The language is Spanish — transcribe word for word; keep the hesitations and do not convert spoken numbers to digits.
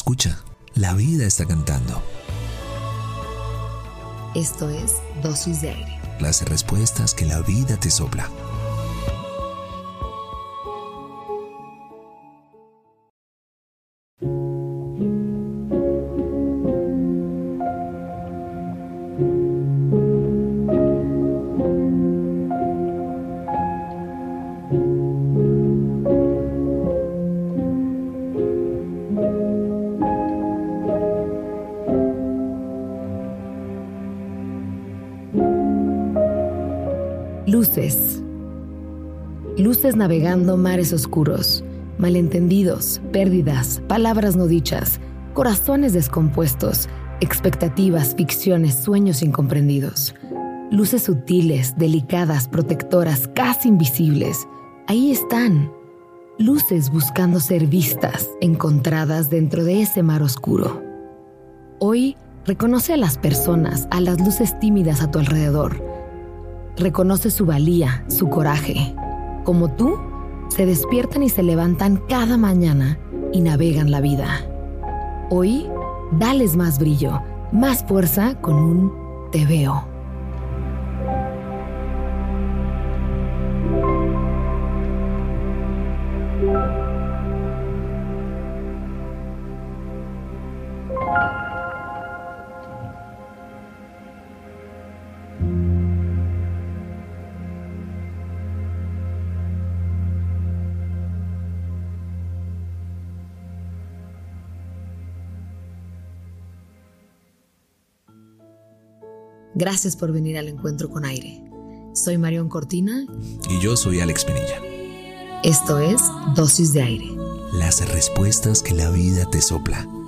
Escucha, la vida está cantando. Esto es Dosis de Aire. Las respuestas que la vida te sopla. Luces. Luces navegando mares oscuros, malentendidos, pérdidas, palabras no dichas, corazones descompuestos, expectativas, ficciones, sueños incomprendidos. Luces sutiles, delicadas, protectoras, casi invisibles. Ahí están. Luces buscando ser vistas, encontradas dentro de ese mar oscuro. Hoy, reconoce a las personas, a las luces tímidas a tu alrededor. Reconoce su valía, su coraje. Como tú, se despiertan y se levantan cada mañana y navegan la vida. Hoy, dales más brillo, más fuerza con un te veo. Gracias por venir al Encuentro con Aire. Soy Marion Cortina. Y yo soy Alex Pinilla. Esto es Dosis de Aire. Las respuestas que la vida te sopla.